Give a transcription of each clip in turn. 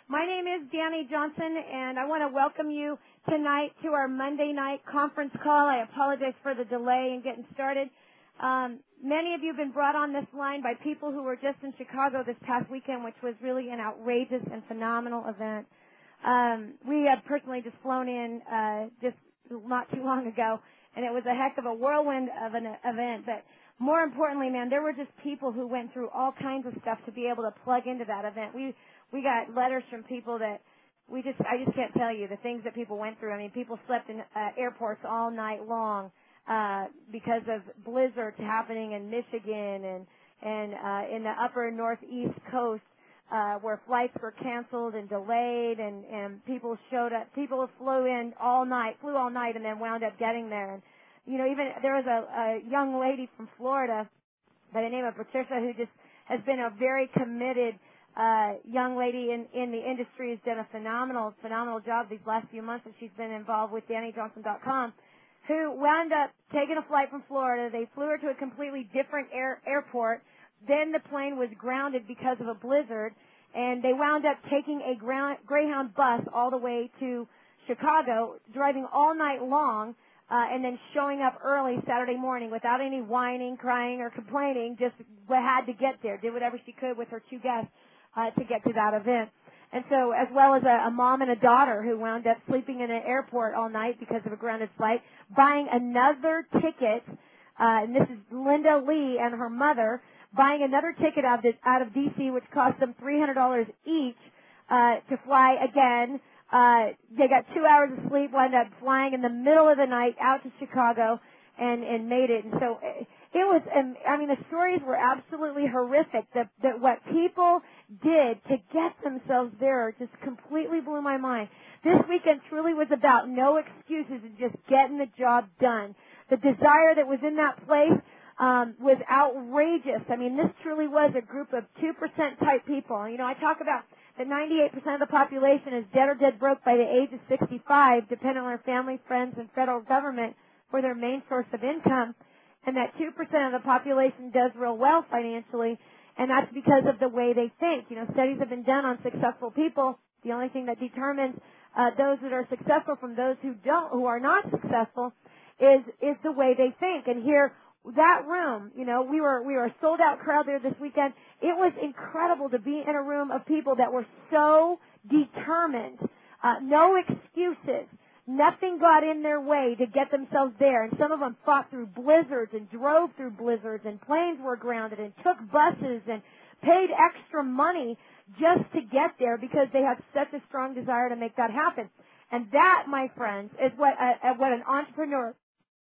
My name is Danny Johnson, and I want to welcome you tonight to our Monday night conference call. I apologize for the delay in getting started. Many of you have been brought on this line by people who were just in Chicago this past weekend, which was really an outrageous and phenomenal event. We had personally just flown in just not too long ago, and it was a heck of a whirlwind of an event. But more importantly, man, there were just people who went through all kinds of stuff to be able to plug into that event. We got letters from people that I just can't tell you the things that people went through. I mean, people slept in airports all night long because of blizzards happening in Michigan and in the upper northeast coast where flights were canceled and delayed, and people showed up. People flew all night, and then wound up getting there. And you know, even there was a young lady from Florida by the name of Patricia who just has been a very committed young lady in the industry, has done a phenomenal job these last few months, and she's been involved with DannyJohnson.com, who wound up taking a flight from Florida. They flew her to a completely different airport. Then the plane was grounded because of a blizzard, and they wound up taking a Greyhound bus all the way to Chicago, driving all night long, and then showing up early Saturday morning without any whining, crying, or complaining, just had to get there, did whatever she could with her two guests to get to that event. And so, as well as a mom and a daughter who wound up sleeping in an airport all night because of a grounded flight, buying another ticket, and this is Linda Lee and her mother, buying another ticket out of D.C., which cost them $300 each to fly again. They got 2 hours of sleep, wound up flying in the middle of the night out to Chicago and made it. And so it was, I mean, the stories were absolutely horrific. That what people did to get themselves there just completely blew my mind. This weekend truly was about no excuses and just getting the job done. The desire that was in that place was outrageous. I mean, this truly was a group of 2% type people. You know, I talk about that 98% of the population is dead or dead broke by the age of 65, depending on their family, friends, and federal government for their main source of income, and that 2% of the population does real well financially, and that's because of the way they think. You know, studies have been done on successful people. The only thing that determines those that are successful from those who are not successful is the way they think. And here, that room, you know, we were a sold out crowd there this weekend. It was incredible to be in a room of people that were so determined, no excuses. Nothing got in their way to get themselves there. And some of them fought through blizzards and drove through blizzards, and planes were grounded and took buses and paid extra money just to get there because they had such a strong desire to make that happen. And that, my friends, is what an entrepreneur,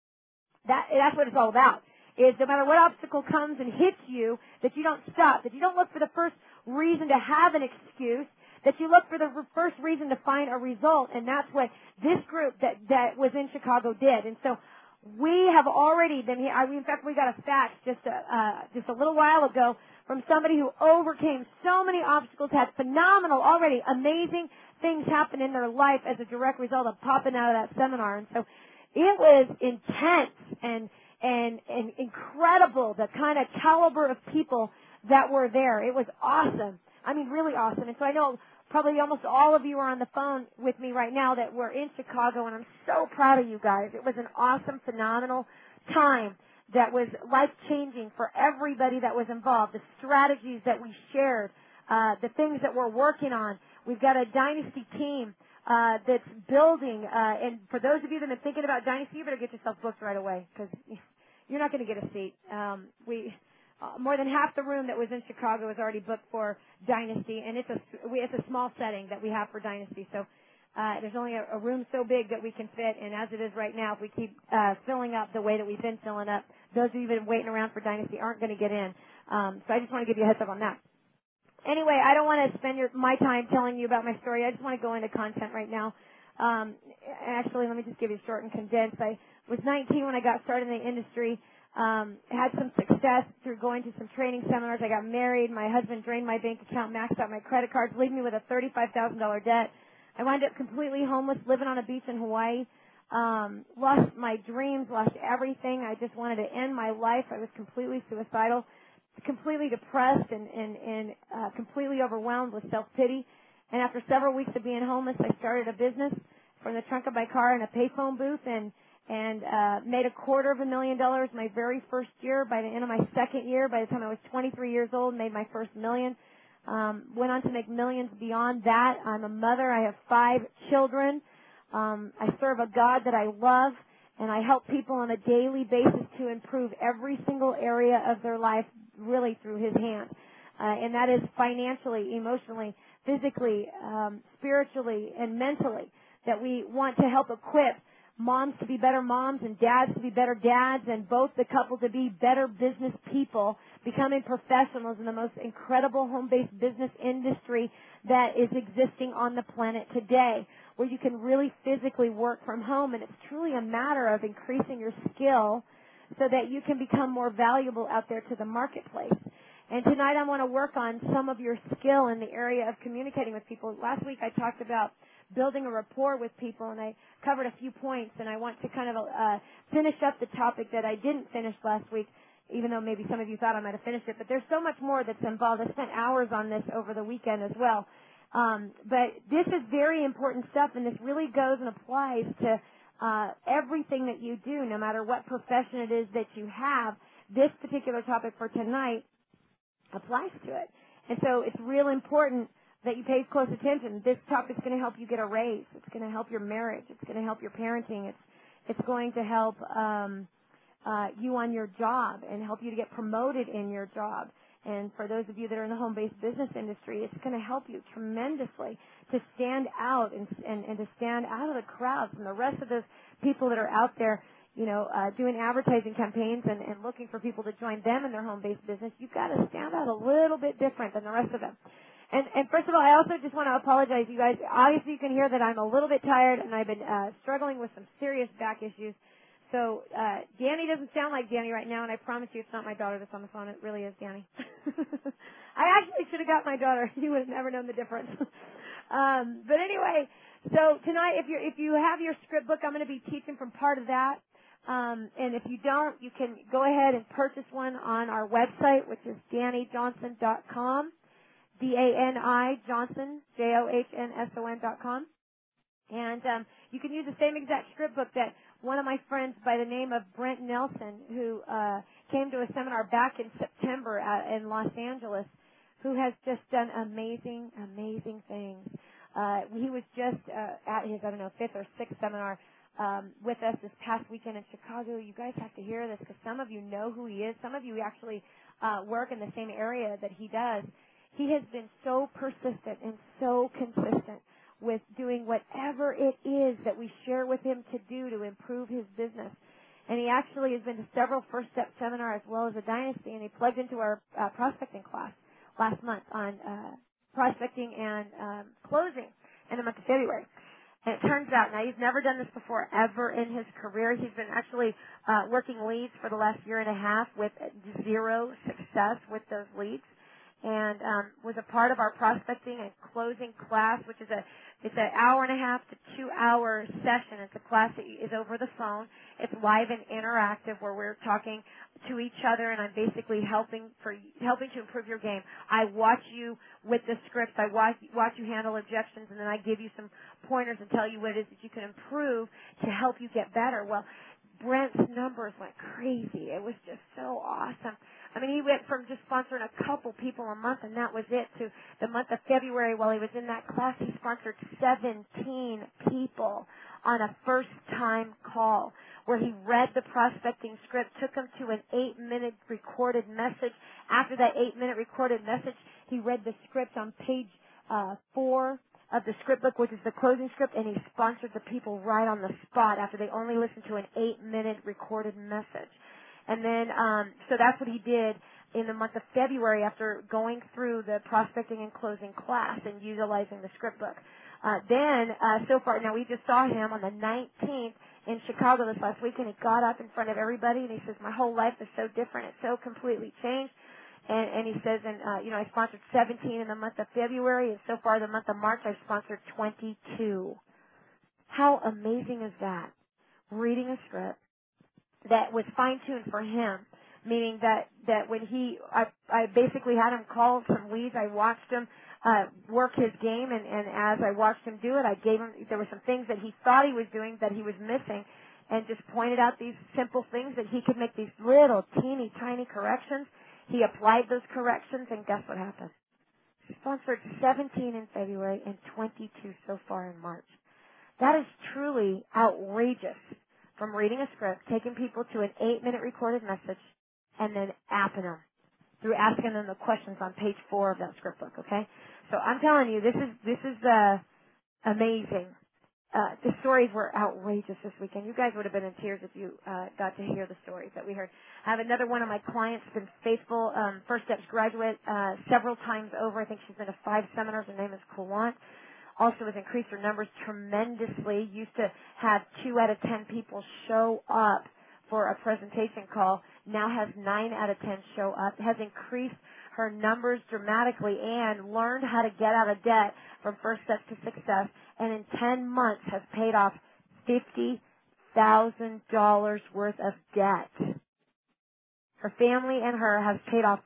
that's what it's all about. Is no matter what obstacle comes and hits you, that you don't stop, that you don't look for the first reason to have an excuse, that you look for the first reason to find a result. And that's what this group that was in Chicago did. And so we have already been here. In fact, we got a fax just a little while ago from somebody who overcame so many obstacles, had phenomenal, already amazing things happen in their life as a direct result of popping out of that seminar. And so it was intense and incredible, the kind of caliber of people that were there. It was awesome. I mean, really awesome. And so I know probably almost all of you are on the phone with me right now that were in Chicago, and I'm so proud of you guys. It was an awesome, phenomenal time that was life-changing for everybody that was involved, the strategies that we shared, the things that we're working on. We've got a Dynasty team that's building, and for those of you that have been thinking about Dynasty, you better get yourself booked right away because you're not going to get a seat. More than half the room that was in Chicago is already booked for Dynasty, and it's a small setting that we have for Dynasty. So there's only a room so big that we can fit, and as it is right now, if we keep filling up the way that we've been filling up, those of you who've been waiting around for Dynasty aren't going to get in. So I just want to give you a heads up on that. Anyway, I don't want to spend my time telling you about my story. I just want to go into content right now. Actually, let me just give you short and condensed. I was 19 when I got started in the industry. Had some success through going to some training seminars. I got married. My husband drained my bank account, maxed out my credit cards, leaving me with a $35,000 debt. I wound up completely homeless, living on a beach in Hawaii. Lost my dreams, lost everything. I just wanted to end my life. I was completely suicidal, completely depressed, and completely overwhelmed with self-pity. And after several weeks of being homeless, I started a business from the trunk of my car in a payphone booth and made $250,000 my very first year. By the end of my second year, by the time I was 23 years old, made my first million. Went on to make millions beyond that. I'm a mother. I have 5 children. I serve a God that I love, and I help people on a daily basis to improve every single area of their life really through His hand. And that is financially, emotionally, physically, spiritually, and mentally, that we want to help equip moms to be better moms and dads to be better dads, and both the couple to be better business people, becoming professionals in the most incredible home-based business industry that is existing on the planet today, where you can really physically work from home. And it's truly a matter of increasing your skill so that you can become more valuable out there to the marketplace. And tonight I want to work on some of your skill in the area of communicating with people. Last week I talked about building a rapport with people, and I covered a few points, and I want to kind of finish up the topic that I didn't finish last week, even though maybe some of you thought I might have finished it. But there's so much more that's involved. I spent hours on this over the weekend as well. But this is very important stuff, and this really goes and applies to everything that you do, no matter what profession it is that you have. This particular topic for tonight applies to it. And so it's real important that you pay close attention. This topic is going to help you get a raise. It's going to help your marriage. It's going to help your parenting. It's going to help you on your job and help you to get promoted in your job. And for those of you that are in the home-based business industry, it's going to help you tremendously to stand out and to stand out of the crowd from the rest of those people that are out there, you know, doing advertising campaigns and looking for people to join them in their home-based business. You've got to stand out a little bit different than the rest of them. And first of all, I also just want to apologize, you guys. Obviously, you can hear that I'm a little bit tired, and I've been struggling with some serious back issues. So Danny doesn't sound like Danny right now, and I promise you it's not my daughter that's on the phone. It really is Danny. I actually should have got my daughter. You would have never known the difference. But anyway, so tonight, if you have your script book, I'm going to be teaching from part of that. And if you don't, you can go ahead and purchase one on our website, which is DannyJohnson.com. DANI Johnson, JOHNSON.com. And you can use the same exact script book that one of my friends by the name of Brent Nelson, who came to a seminar back in September in Los Angeles, who has just done amazing, amazing things. He was just at his, 5th or 6th seminar with us this past weekend in Chicago. You guys have to hear this because some of you know who he is. Some of you actually work in the same area that he does. He has been so persistent and so consistent with doing whatever it is that we share with him to do to improve his business. And he actually has been to several First Step seminars as well as a Dynasty, and he plugged into our prospecting class last month on prospecting and closing in the month of February. And it turns out, now he's never done this before ever in his career. He's been actually working leads for the last year and a half with zero success with those leads. And was a part of our prospecting and closing class, which is it's an hour and a half to 2 hour session. It's a class that is over the phone. It's live and interactive where we're talking to each other, and I'm basically helping to improve your game. I watch you with the scripts. I watch you handle objections, and then I give you some pointers and tell you what it is that you can improve to help you get better. Well, Brent's numbers went crazy. It was just so awesome. I mean, he went from just sponsoring a couple people a month, and that was it, to the month of February while he was in that class, he sponsored 17 people on a first-time call where he read the prospecting script, took them to an 8-minute recorded message. After that 8-minute recorded message, he read the script on page 4 of the script book, which is the closing script, and he sponsored the people right on the spot after they only listened to an 8-minute recorded message. And then, so that's what he did in the month of February after going through the prospecting and closing class and utilizing the script book. So far, now we just saw him on the 19th in Chicago this last week, and he got up in front of everybody and he says, my whole life is so different. It's so completely changed. And he says, I sponsored 17 in the month of February, and so far the month of March I've sponsored 22. How amazing is that? Reading a script that was fine-tuned for him, meaning that when I basically had him call some leads. I watched him work his game, and as I watched him do it, I gave him, there were some things that he thought he was doing that he was missing, and just pointed out these simple things that he could make these little teeny tiny corrections. He applied those corrections, and guess what happened? He sponsored 17 in February and 22 so far in March. That is truly outrageous. From reading a script, taking people to an 8-minute recorded message, and then apping them through asking them the questions on page 4 of that script book, okay? So I'm telling you, this is amazing. The stories were outrageous this weekend. You guys would have been in tears if you got to hear the stories that we heard. I have another one of my clients, been faithful, First Steps graduate several times over. I think she's been to 5 seminars. Her name is Kawant. Also has increased her numbers tremendously. Used to have 2 out of 10 people show up for a presentation call. Now has 9 out of 10 show up. Has increased her numbers dramatically and learned how to get out of debt from First Steps to Success. And in 10 months has paid off $50,000 worth of debt. Her family and her has paid off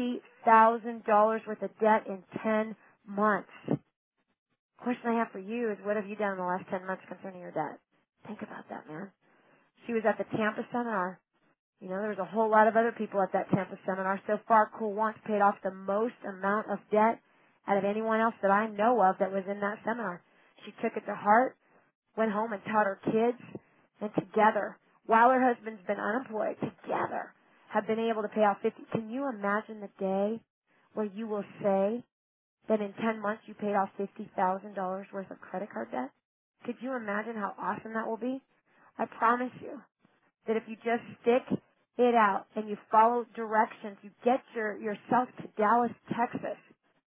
$50,000 worth of debt in 10 months. Question I have for you is, what have you done in the last 10 months concerning your debt? Think about that, man. She was at the Tampa seminar. You know, there was a whole lot of other people at that Tampa seminar. So far, Kawant paid off the most amount of debt out of anyone else that I know of that was in that seminar. She took it to heart, went home and taught her kids, and together, while her husband's been unemployed, together have been able to pay off 50. Can you imagine the day where you will say that in 10 months you paid off $50,000 worth of credit card debt? Could you imagine how awesome that will be? I promise you that if you just stick it out and you follow directions, you get yourself to Dallas, Texas,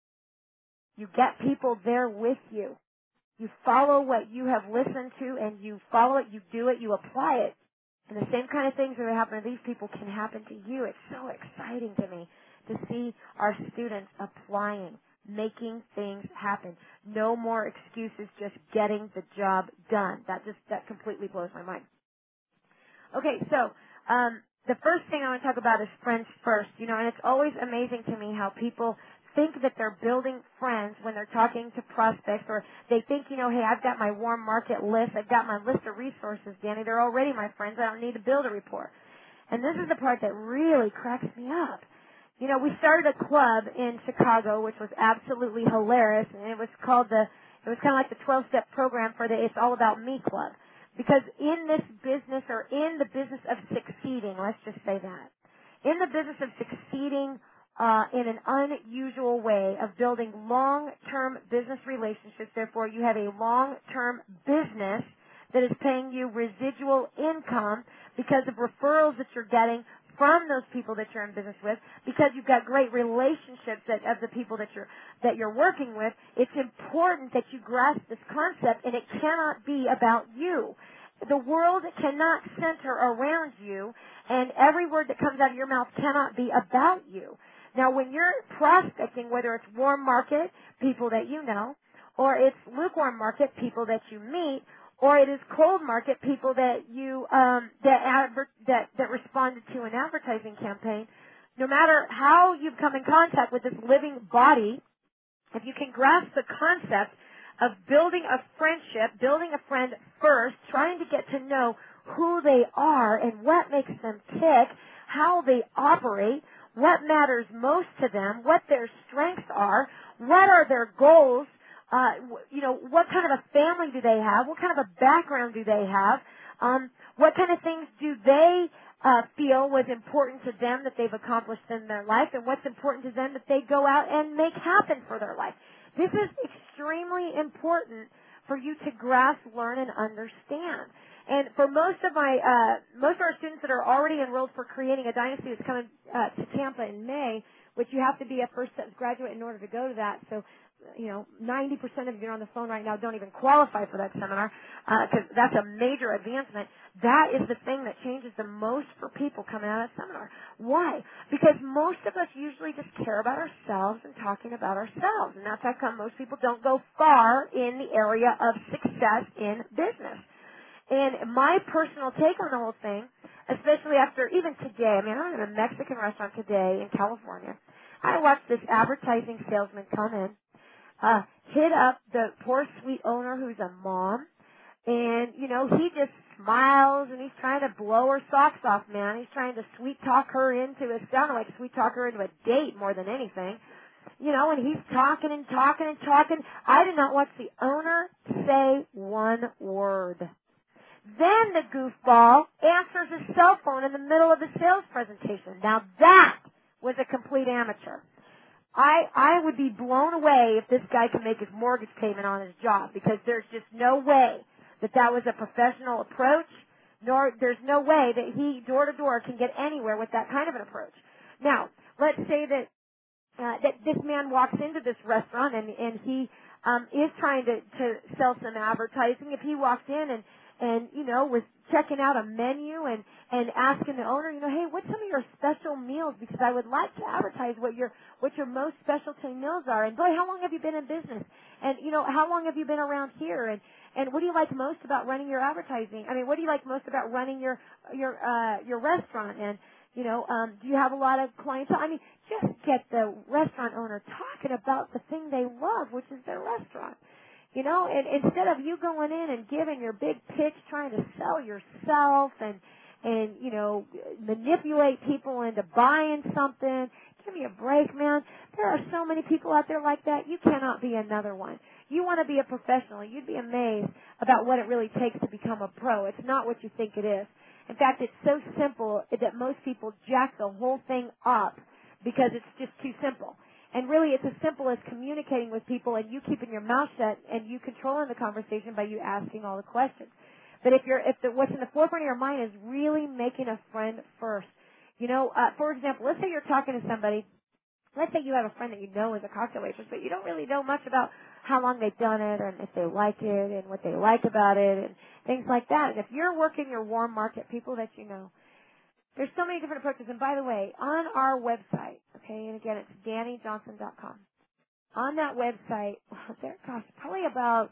you get people there with you, you follow what you have listened to and you follow it, you do it, you apply it, and the same kind of things that are happening to these people can happen to you. It's so exciting to me to see our students applying, making things happen. No more excuses, just getting the job done. That completely blows my mind. Okay, so the first thing I want to talk about is friends first. You know, and it's always amazing to me how people think that they're building friends when they're talking to prospects, or they think, you know, hey, I've got my warm market list, I've got my list of resources, Danny, they're already my friends, I don't need to build a rapport. And this is the part that really cracks me up. You know, we started a club in Chicago, which was absolutely hilarious, and it was kind of like the 12-step program for the It's All About Me Club. Because in this business, or in the business of succeeding, let's just say that, in the business of succeeding in an unusual way of building long-term business relationships, therefore you have a long-term business that is paying you residual income because of referrals that you're getting from those people that you're in business with, because you've got great relationships of the people that you're working with. It's important that you grasp this concept, and it cannot be about you. The world cannot center around you, and every word that comes out of your mouth cannot be about you. Now, when you're prospecting, whether it's warm market, people that you know, or it's lukewarm market, people that you meet, or it is cold market, people that you that responded to an advertising campaign, no matter how you've come in contact with this living body, if you can grasp the concept of building a friendship, building a friend first, trying to get to know who they are and what makes them tick, how they operate, what matters most to them, what their strengths are, what are their goals, you know, what kind of a family do they have, what kind of a background do they have, what kind of things do they feel was important to them that they've accomplished in their life, and what's important to them that they go out and make happen for their life. This is extremely important for you to grasp, learn, and understand. And for most of our students that are already enrolled for Creating a Dynasty, it's coming to Tampa in May, which you have to be a First Steps graduate in order to go to that. So, you know, 90% of you on the phone right now don't even qualify for that seminar, because that's a major advancement. That is the thing that changes the most for people coming out of that seminar. Why? Because most of us usually just care about ourselves and talking about ourselves, and that's how come most people don't go far in the area of success in business. And my personal take on the whole thing, especially after even today, I mean, I'm in a Mexican restaurant today in California. I watched this advertising salesman come in, hit up the poor sweet owner who's a mom. And, you know, he just smiles and he's trying to blow her socks off, man. He's trying to sweet talk her into it. Sounded like sweet talk her into a date more than anything. You know, and he's talking and talking and talking. I did not watch the owner say one word. Then the goofball answers his cell phone in the middle of the sales presentation. Now that was a complete amateur. I would be blown away if this guy could make his mortgage payment on his job, because there's just no way that was a professional approach, nor there's no way that he door to door can get anywhere with that kind of an approach. Now, let's say that this man walks into this restaurant and he is trying to sell some advertising. If he walked in and you know, was checking out a menu and asking the owner, you know, hey, what's some of your special meals, because I would like to advertise what your most specialty meals are, and boy, how long have you been in business, and you know, how long have you been around here, and what do you like most about running your advertising? I mean, what do you like most about running your restaurant? And you know, do you have a lot of clientele? I mean, just get the restaurant owner talking about the thing they love, which is their restaurant. You know, and instead of you going in and giving your big pitch, trying to sell yourself and you know, manipulate people into buying something, give me a break, man. There are so many people out there like that. You cannot be another one. You want to be a professional. You'd be amazed about what it really takes to become a pro. It's not what you think it is. In fact, it's so simple that most people jack the whole thing up because it's just too simple. And really, it's as simple as communicating with people and you keeping your mouth shut and you controlling the conversation by you asking all the questions. But if what's in the forefront of your mind is really making a friend first. You know, for example, let's say you're talking to somebody. Let's say you have a friend that you know is a cocktail waitress, but you don't really know much about how long they've done it and if they like it and what they like about it and things like that. And if you're working your warm market, people that you know, there's so many different approaches. And by the way, on our website, okay, and again, it's DannyJohnson.com. On that website, probably about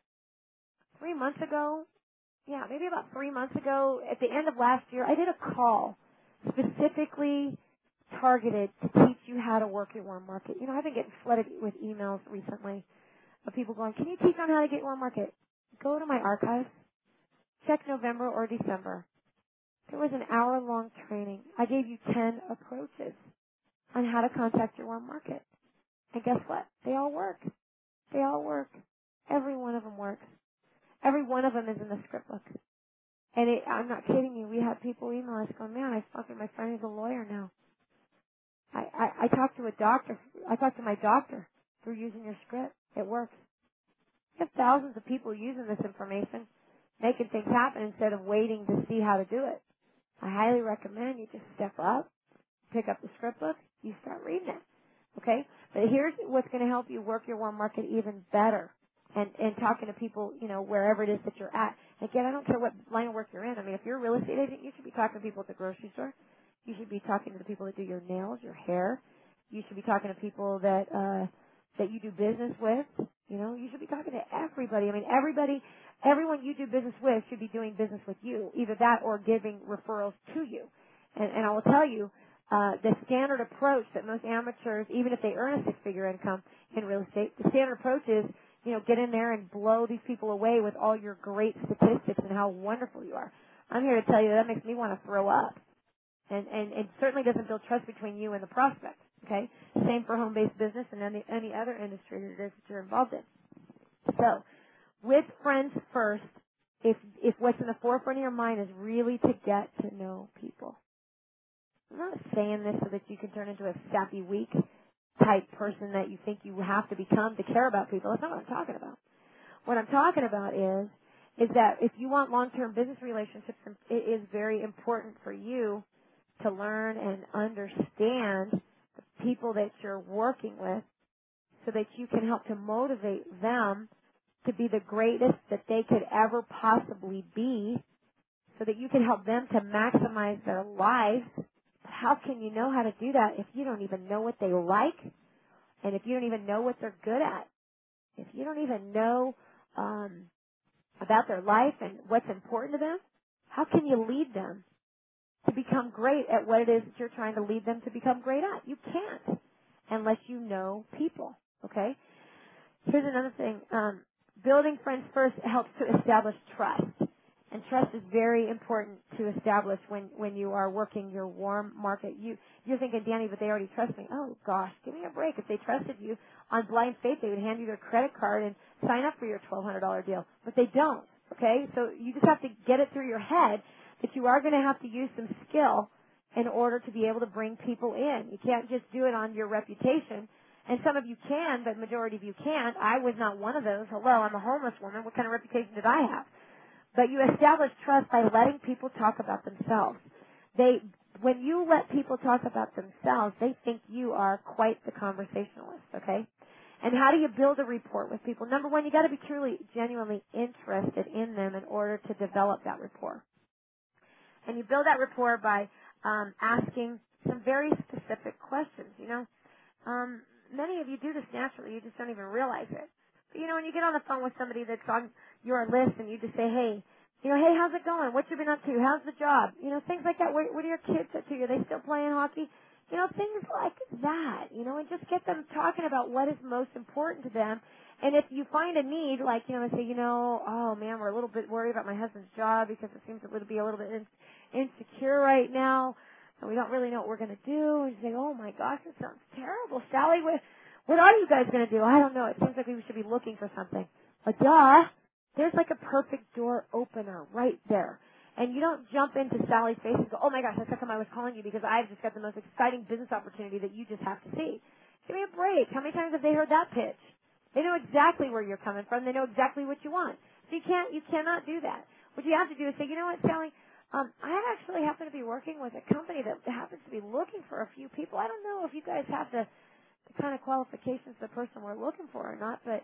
3 months ago, maybe about 3 months ago, at the end of last year, I did a call specifically targeted to teach you how to work your warm market. You know, I've been getting flooded with emails recently of people going, can you teach on how to get warm market? Go to my archives, check November or December. There was an hour-long training. I gave you 10 approaches on how to contact your warm market. And guess what? They all work. They all work. Every one of them works. Every one of them is in the script book. And I'm not kidding you. We had people email us going, man, my friend is a lawyer now. I talked to a doctor. I talked to my doctor through using your script. It works. You have thousands of people using this information, making things happen instead of waiting to see how to do it. I highly recommend you just step up, pick up the script book, you start reading it. Okay? But here's what's going to help you work your warm market even better. And talking to people, you know, wherever it is that you're at. Again, I don't care what line of work you're in. I mean, if you're a real estate agent, you should be talking to people at the grocery store. You should be talking to the people that do your nails, your hair. You should be talking to people that you do business with. You know, you should be talking to everybody. I mean, everyone you do business with should be doing business with you. Either that or giving referrals to you. And I will tell you, the standard approach that most amateurs, even if they earn a six-figure income in real estate, the standard approach is, you know, get in there and blow these people away with all your great statistics and how wonderful you are. I'm here to tell you that makes me want to throw up. And it certainly doesn't build trust between you and the prospect, okay? Same for home-based business and any other industry that it is that you're involved in. So, with friends first, if what's in the forefront of your mind is really to get to know people. I'm not saying this so that you can turn into a sappy, weak type person that you think you have to become to care about people. That's not what I'm talking about. What I'm talking about is that if you want long-term business relationships, it is very important for you to learn and understand the people that you're working with so that you can help to motivate them to be the greatest that they could ever possibly be so that you can help them to maximize their lives. How can you know how to do that if you don't even know what they like and if you don't even know what they're good at? If you don't even know about their life and what's important to them, how can you lead them to become great at what it is that you're trying to lead them to become great at? You can't unless you know people, okay? Here's another thing. Building friends first helps to establish trust. And trust is very important to establish when you are working your warm market. You're thinking, Danny, but they already trust me. Oh, gosh, give me a break. If they trusted you on blind faith, they would hand you their credit card and sign up for your $1,200 deal. But they don't, okay? So you just have to get it through your head that you are going to have to use some skill in order to be able to bring people in. You can't just do it on your reputation. And some of you can, but the majority of you can't. I was not one of those. Hello, I'm a homeless woman. What kind of reputation did I have? But you establish trust by letting people talk about themselves. When you let people talk about themselves, they think you are quite the conversationalist, okay? And how do you build a rapport with people? Number one, you got to be truly, genuinely interested in them in order to develop that rapport. And you build that rapport by asking some very specific questions. Many of you do this naturally. You just don't even realize it. But, when you get on the phone with somebody that's on your list and you just say, hey, hey, how's it going? What you been up to? How's the job? Things like that. What are your kids up to? Are they still playing hockey? Things like that, and just get them talking about what is most important to them. And if you find a need, like, they say, oh, man, we're a little bit worried about my husband's job because it seems it would be a little bit insecure right now, and we don't really know what we're going to do. And you say, oh, my gosh, it sounds terrible. Sally, what are you guys going to do? I don't know. It seems like we should be looking for something. But there's like a perfect door opener right there. And you don't jump into Sally's face and go, oh, my gosh, that's how come I was calling you, because I've just got the most exciting business opportunity that you just have to see. Give me a break. How many times have they heard that pitch? They know exactly where you're coming from. They know exactly what you want. So you cannot do that. What you have to do is say, you know what, Sally, I actually happen to be working with a company that happens to be looking for a few people. I don't know if you guys have the kind of qualifications the person we're looking for or not, but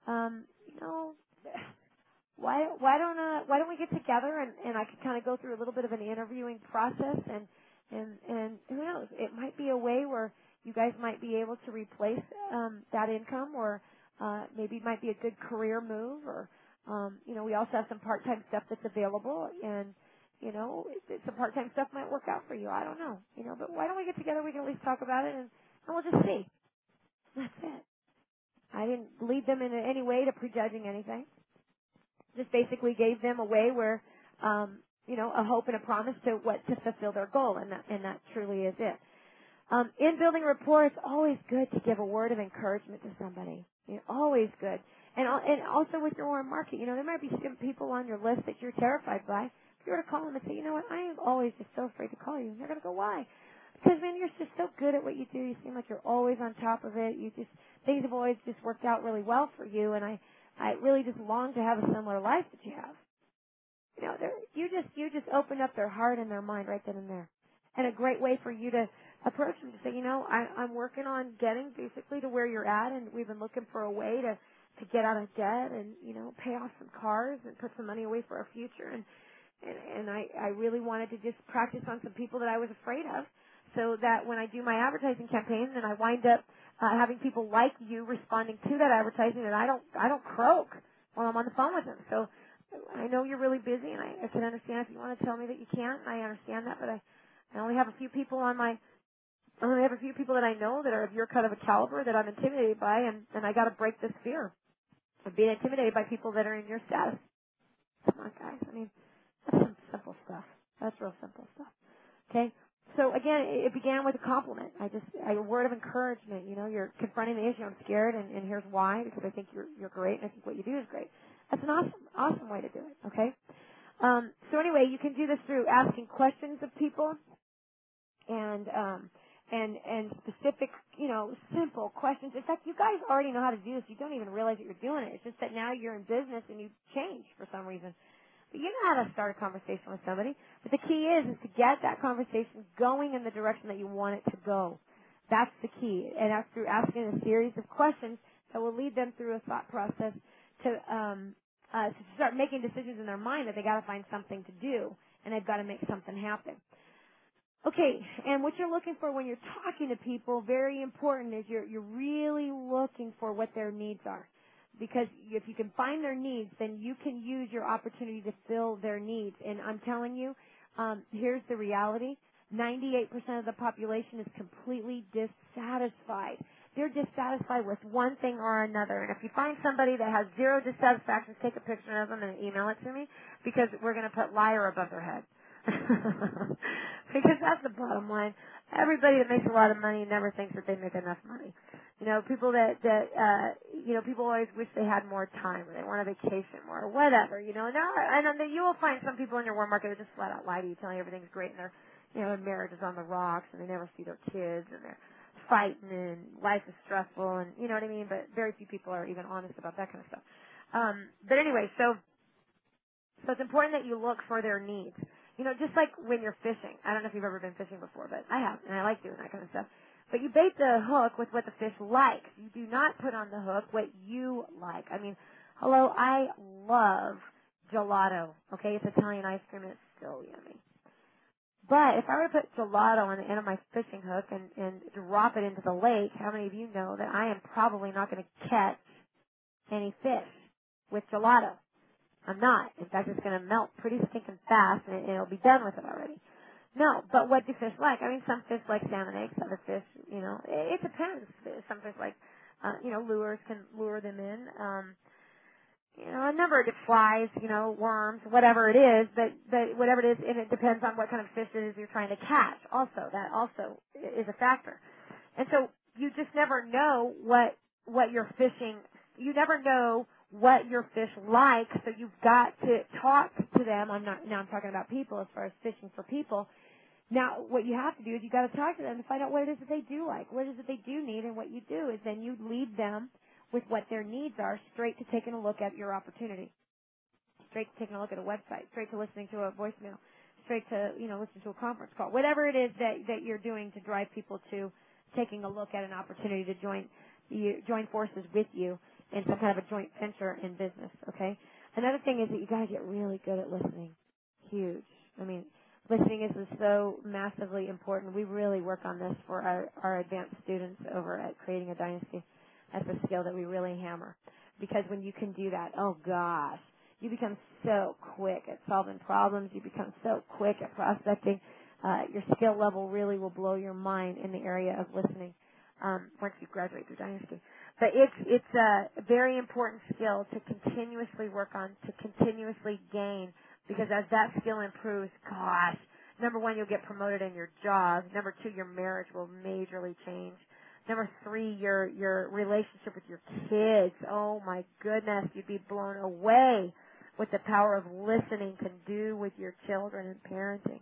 why don't we get together and I can kind of go through a little bit of an interviewing process and who knows, it might be a way where you guys might be able to replace that income, or maybe it might be a good career move, or we also have some part-time stuff that's available, and some part-time stuff might work out for you. I don't know, but why don't we get together? We can at least talk about it, and we'll just see. That's it. I didn't lead them in any way to prejudging anything. Just basically gave them a way where, a hope and a promise to fulfill their goal, and that truly is it. In building rapport, it's always good to give a word of encouragement to somebody. Always good. And also with your warm market, there might be some people on your list that you're terrified by. If you were to call them and say, you know what, I am always just so afraid to call you, and they're going to go, why? Because, man, you're just so good at what you do. You seem like you're always on top of it. Things have always just worked out really well for you, and I really just long to have a similar life that you have. You just opened up their heart and their mind right then and there. And a great way for you to approach them to say, I'm working on getting basically to where you're at, and we've been looking for a way to get out of debt and, pay off some cars and put some money away for our future. And I really wanted to just practice on some people that I was afraid of, so that when I do my advertising campaigns and I wind up having people like you responding to that advertising, and I don't croak while I'm on the phone with them. So I know you're really busy, and I can understand if you want to tell me that you can't. I understand that, but I only have a few people that I know that are of your kind of a caliber that I'm intimidated by, and I got to break this fear of being intimidated by people that are in your status. Come on, guys. I mean, that's some simple stuff. That's real simple stuff. Okay. So again, it began with a compliment. A word of encouragement. You're confronting the issue. I'm scared, and here's why. Because I think you're great, and I think what you do is great. That's an awesome way to do it. Okay. So anyway, you can do this through asking questions of people, and specific, simple questions. In fact, you guys already know how to do this. You don't even realize that you're doing it. It's just that now you're in business and you change for some reason. But you know how to start a conversation with somebody. But the key is to get that conversation going in the direction that you want it to go. That's the key. And that's through asking a series of questions that will lead them through a thought process to start making decisions in their mind that they got to find something to do and they've got to make something happen. Okay, and what you're looking for when you're talking to people, very important, is you're really looking for what their needs are. Because if you can find their needs, then you can use your opportunity to fill their needs. And I'm telling you, here's the reality. 98% of the population is completely dissatisfied. they're dissatisfied with one thing or another. And if you find somebody that has zero dissatisfaction, take a picture of them and email it to me, because we're going to put liar above their head. Because that's the bottom line. Everybody that makes a lot of money never thinks that they make enough money. You know, people people always wish they had more time, or they want a vacation more, or whatever, you know. And then you will find some people in your warm market that just flat out lie to you, telling you everything's great, and their marriage is on the rocks, and they never see their kids, and they're fighting, and life is stressful, and you know what I mean. But very few people are even honest about that kind of stuff. But anyway, so it's important that you look for their needs. You know, just like when you're fishing. I don't know if you've ever been fishing before, but I have, and I like doing that kind of stuff. But you bait the hook with what the fish likes. You do not put on the hook what you like. I mean, hello, I love gelato. Okay, it's Italian ice cream, and it's so yummy. But if I were to put gelato on the end of my fishing hook and drop it into the lake, how many of you know that I am probably not going to catch any fish with gelato? I'm not. In fact, it's going to melt pretty stinking fast, and it'll be done with it already. No, but what do fish like? I mean, some fish like salmon eggs. Other fish, you know, it depends. Some fish like, lures can lure them in. A number of flies, worms, whatever it is. But whatever it is, and it depends on what kind of fish it is you're trying to catch. Also, that also is a factor. And so you just never know what you're fishing. You never know what your fish like, so you've got to talk to them. I'm talking about people as far as fishing for people. Now, what you have to do is you got to talk to them to find out what it is that they do like, what it is that they do need, and what you do is then you lead them with what their needs are, straight to taking a look at your opportunity, straight to taking a look at a website, straight to listening to a voicemail, straight to, listening to a conference call, whatever it is that you're doing to drive people to taking a look at an opportunity to join forces with you in some kind of a joint venture in business, okay? Another thing is that you got to get really good at listening. Huge. I mean, listening is so massively important. We really work on this for our advanced students over at Creating a Dynasty. That's a skill that we really hammer. Because when you can do that, oh gosh, you become so quick at solving problems. You become so quick at prospecting. Your skill level really will blow your mind in the area of listening once you graduate through Dynasty. But it's a very important skill to continuously work on, to continuously gain, because as that skill improves, gosh, number one, you'll get promoted in your job. Number two, your marriage will majorly change. Number three, your relationship with your kids. Oh my goodness, you'd be blown away what the power of listening can do with your children and parenting.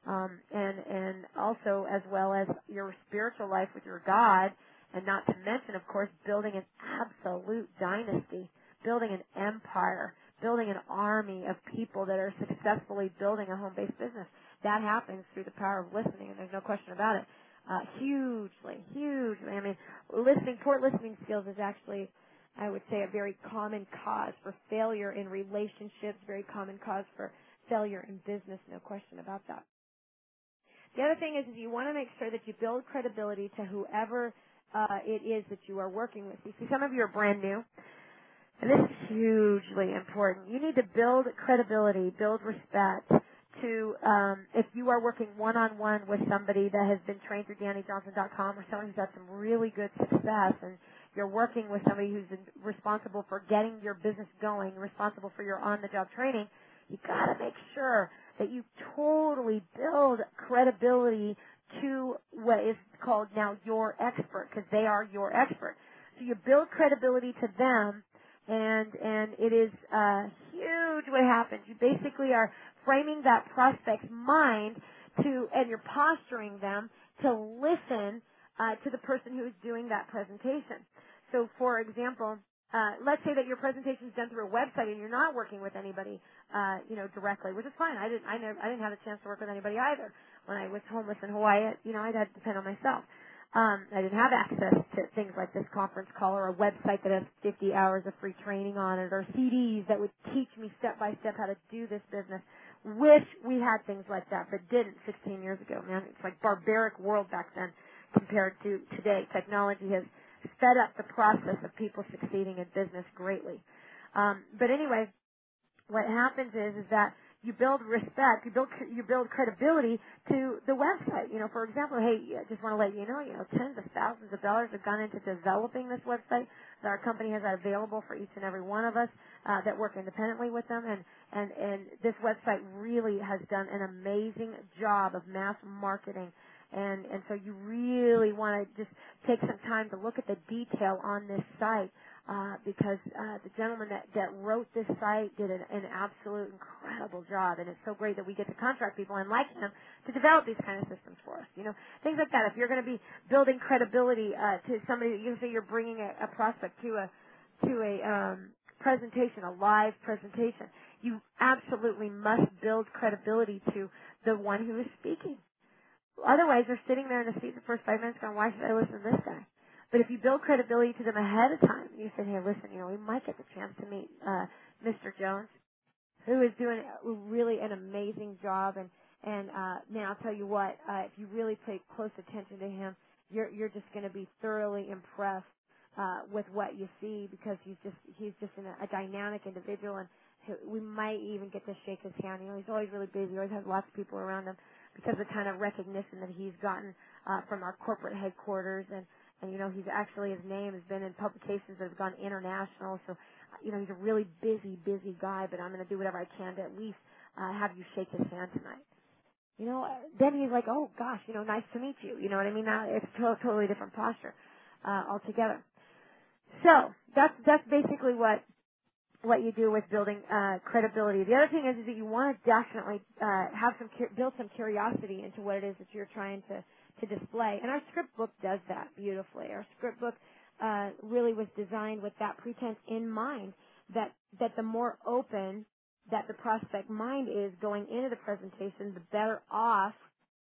And also as well as your spiritual life with your God. And not to mention, of course, building an absolute dynasty, building an empire, building an army of people that are successfully building a home-based business. That happens through the power of listening, and there's no question about it. Hugely. I mean, poor listening skills is actually, I would say, a very common cause for failure in relationships, very common cause for failure in business, no question about that. The other thing is you want to make sure that you build credibility to whoever it is that you are working with. You see, some of you are brand new, and this is hugely important. You need to build credibility, build respect to, if you are working one-on-one with somebody that has been trained through DannyJohnson.com, or someone who's had some really good success, and you're working with somebody who's responsible for getting your business going, responsible for your on-the-job training, you got to make sure that you totally build credibility to what is called now your expert, because they are your expert. So you build credibility to them, and it is huge what happens. You basically are framing that prospect's mind and you're posturing them to listen to the person who is doing that presentation. So, for example, let's say that your presentation is done through a website and you're not working with anybody, directly, which is fine. I didn't have a chance to work with anybody either. When I was homeless in Hawaii, I'd had to depend on myself. I didn't have access to things like this conference call or a website that has 50 hours of free training on it, or CDs that would teach me step by step how to do this business. Wish we had things like that, but didn't 16 years ago, man. It's like barbaric world back then compared to today. Technology has sped up the process of people succeeding in business greatly. But anyway, what happens is that you build respect, you build credibility to the website. For example, hey, I just want to let you know, tens of thousands of dollars have gone into developing this website. That our company has that available for each and every one of us that work independently with them, and this website really has done an amazing job of mass marketing. And so you really want to just take some time to look at the detail on this site because the gentleman that wrote this site did an absolute incredible job. And it's so great that we get to contract people and like him to develop these kind of systems for us. Things like that. If you're going to be building credibility to somebody, you say you're bringing a prospect to a presentation, a live presentation, you absolutely must build credibility to the one who is speaking. Otherwise, they're sitting there in the seat the first 5 minutes going, why should I listen to this guy? But if you build credibility to them ahead of time, you say, hey, listen, we might get the chance to meet Mr. Jones, who is doing really an amazing job. And man, I'll tell you what, if you really pay close attention to him, you're just going to be thoroughly impressed with what you see because he's just a dynamic individual, and we might even get to shake his hand. He's always really busy. He always has lots of people around him because of the kind of recognition that he's gotten from our corporate headquarters, and he's actually, his name has been in publications that have gone international. So he's a really busy guy. But I'm going to do whatever I can to at least have you shake his hand tonight. Then he's like, oh gosh, nice to meet you. You know what I mean? Now it's totally different posture altogether. So that's basically what you do with building credibility. The other thing is that you want to definitely build some curiosity into what it is that you're trying to display. And our script book does that beautifully. Our script book really was designed with that pretense in mind, that the more open that the prospect mind is going into the presentation, the better off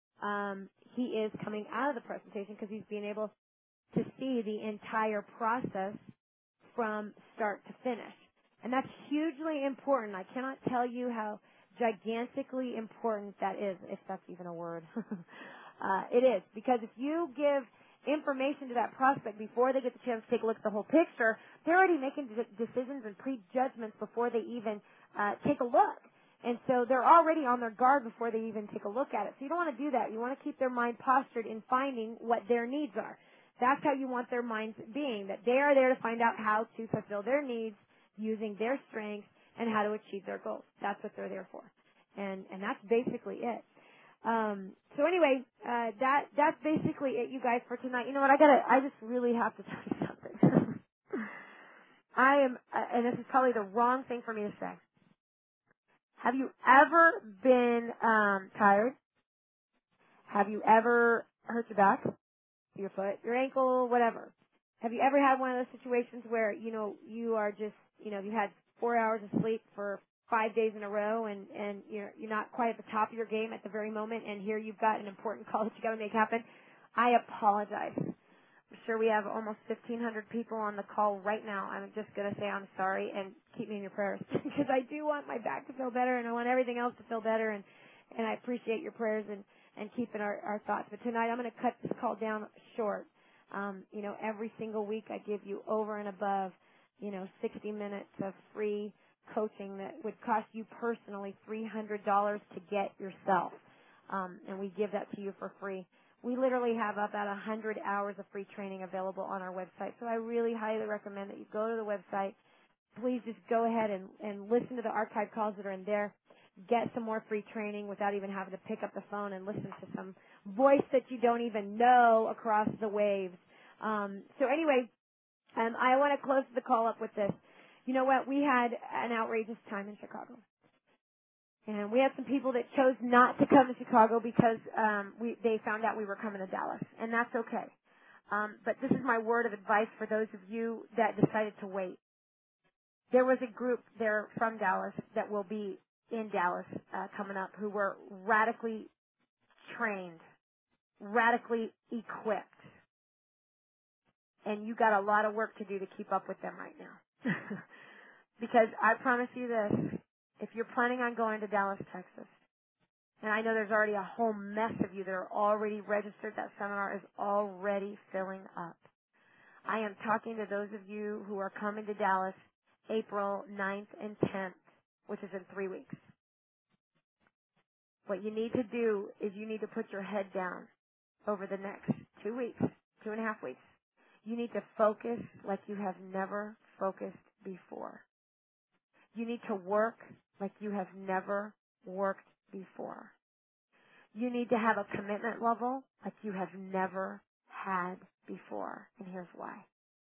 he is coming out of the presentation because he's being able to see the entire process from start to finish. And that's hugely important. I cannot tell you how gigantically important that is, if that's even a word. It is, because if you give information to that prospect before they get the chance to take a look at the whole picture, they're already making decisions and prejudgments before they even take a look. And so they're already on their guard before they even take a look at it. So you don't want to do that. You want to keep their mind postured in finding what their needs are. That's how you want their minds being, that they are there to find out how to fulfill their needs using their strengths and how to achieve their goals. That's what they're there for. And that's basically it. So anyway, that's basically it, you guys, for tonight. You know what? I just really have to tell you something. And this is probably the wrong thing for me to say. Have you ever been tired? Have you ever hurt your back, your foot, your ankle, whatever? Have you ever had one of those situations where, you are just, you had 4 hours of sleep for 5 days in a row and you're not quite at the top of your game at the very moment, and here you've got an important call that you got to make happen? I apologize. I'm sure we have almost 1,500 people on the call right now. I'm just going to say I'm sorry and keep me in your prayers because I do want my back to feel better and I want everything else to feel better, and I appreciate your prayers and keeping our thoughts. But tonight I'm going to cut this call down short. Every single week I give you over and above, 60 minutes of free coaching that would cost you personally $300 to get yourself. And we give that to you for free. We literally have about 100 hours of free training available on our website. So I really highly recommend that you go to the website. Please just go ahead and listen to the archive calls that are in there. Get some more free training without even having to pick up the phone and listen to some voice that you don't even know across the waves. So anyway, I want to close the call up with this. You know what? We had an outrageous time in Chicago. And we had some people that chose not to come to Chicago because they found out we were coming to Dallas. And that's okay. But this is my word of advice for those of you that decided to wait. There was a group there from Dallas that will be in Dallas coming up who were radically trained, radically equipped. And you got a lot of work to do to keep up with them right now. Because I promise you this, if you're planning on going to Dallas, Texas, and I know there's already a whole mess of you that are already registered, that seminar is already filling up. I am talking to those of you who are coming to Dallas April 9th and 10th, which is in 3 weeks. What you need to do is you need to put your head down over the next 2 weeks, 2.5 weeks. You need to focus like you have never focused before. You need to work like you have never worked before. You need to have a commitment level like you have never had before. And here's why.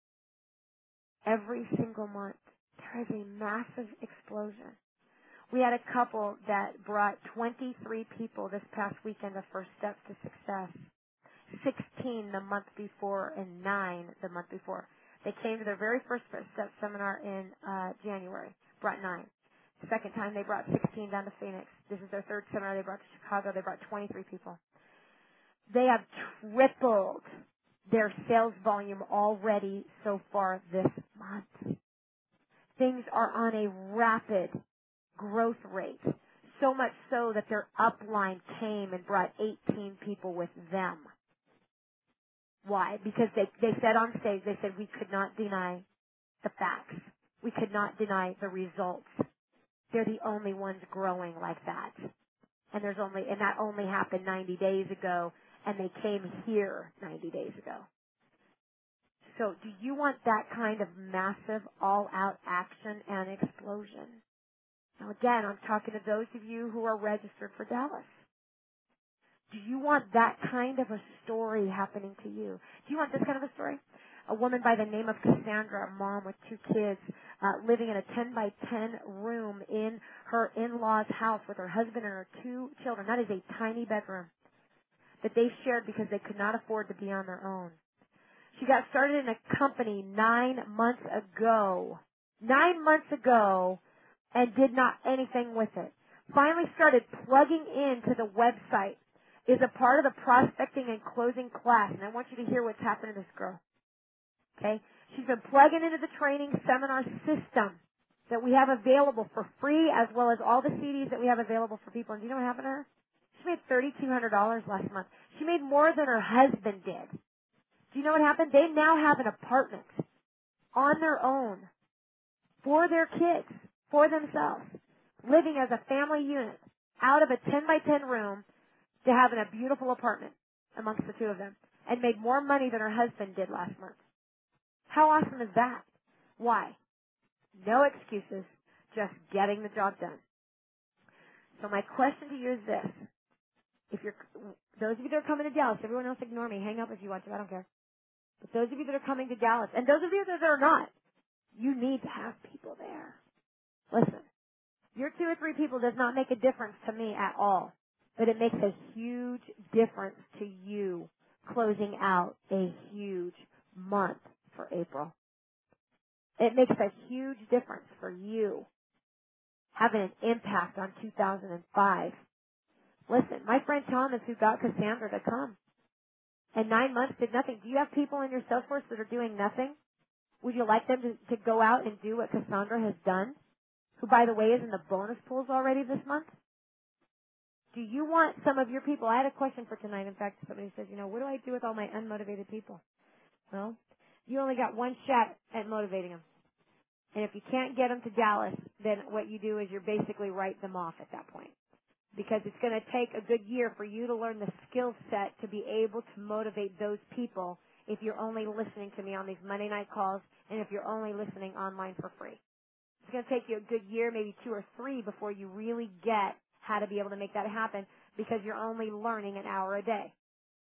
Every single month, there is a massive explosion. We had a couple that brought 23 people this past weekend of First Steps to Success, 16 the month before and 9 the month before. They came to their very first First Steps seminar in January, brought 9. Second time they brought 16 down to Phoenix. This is their third seminar they brought to Chicago. They brought 23 people. They have tripled their sales volume already so far this month. Things are on a rapid growth rate, so much so that their upline came and brought 18 people with them. Why? Because they said on stage, they said we could not deny the facts. We could not deny the results. They're the only ones growing like that. And that only happened 90 days ago, and they came here 90 days ago. So do you want that kind of massive all-out action and explosion? Now again, I'm talking to those of you who are registered for Dallas. Do you want that kind of a story happening to you? Do you want this kind of a story? A woman by the name of Cassandra, a mom with 2 kids, living in a 10 by 10 room in her in-laws' house with her husband and her 2 children. That is a tiny bedroom that they shared because they could not afford to be on their own. She got started in a company 9 months ago. 9 months ago, and did not anything with it. Finally started plugging into the website. Is a part of the prospecting and closing class. And I want you to hear what's happened to this girl. Okay? She's been plugging into the training seminar system that we have available for free, as well as all the CDs that we have available for people. And do you know what happened to her? She made $3,200 last month. She made more than her husband did. Do you know what happened? They now have an apartment on their own for their kids, for themselves, living as a family unit out of a 10 by 10 room to having a beautiful apartment amongst the 2 of them, and made more money than her husband did last month. How awesome is that? Why? No excuses, just getting the job done. So my question to you is this. Those of you that are coming to Dallas, everyone else ignore me, hang up if you want to, I don't care. But those of you that are coming to Dallas, and those of you that are not, you need to have people there. Listen, your 2 or 3 people does not make a difference to me at all. But it makes a huge difference to you closing out a huge month for April. It makes a huge difference for you having an impact on 2005. Listen, my friend Thomas, who got Cassandra to come, and 9 months did nothing. Do you have people in your Salesforce that are doing nothing? Would you like them to go out and do what Cassandra has done, who, by the way, is in the bonus pools already this month? Do you want some of your people? I had a question for tonight. In fact, somebody says, what do I do with all my unmotivated people? Well, you only got one shot at motivating them. And if you can't get them to Dallas, then what you do is you're basically write them off at that point. Because it's going to take a good year for you to learn the skill set to be able to motivate those people if you're only listening to me on these Monday night calls and if you're only listening online for free. It's going to take you a good year, maybe 2 or 3, before you really get how to be able to make that happen because you're only learning an hour a day.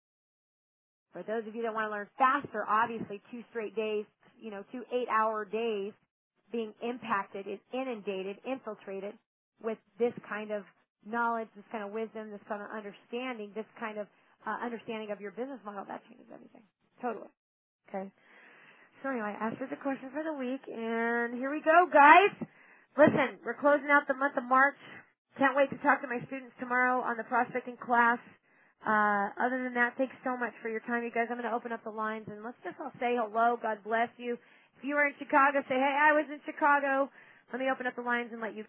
For those of you that want to learn faster, obviously 2 straight days, 2 8-hour days being impacted, inundated, infiltrated with this kind of knowledge, this kind of wisdom, this kind of understanding, this kind of understanding of your business model, that changes everything. Totally. Okay. So anyway, I answered the question for the week, and here we go, guys. Listen, we're closing out the month of March. Can't wait to talk to my students tomorrow on the prospecting class. Other than that, thanks so much for your time, you guys. I'm going to open up the lines, and let's just all say hello. God bless you. If you were in Chicago, say, hey, I was in Chicago. Let me open up the lines and let you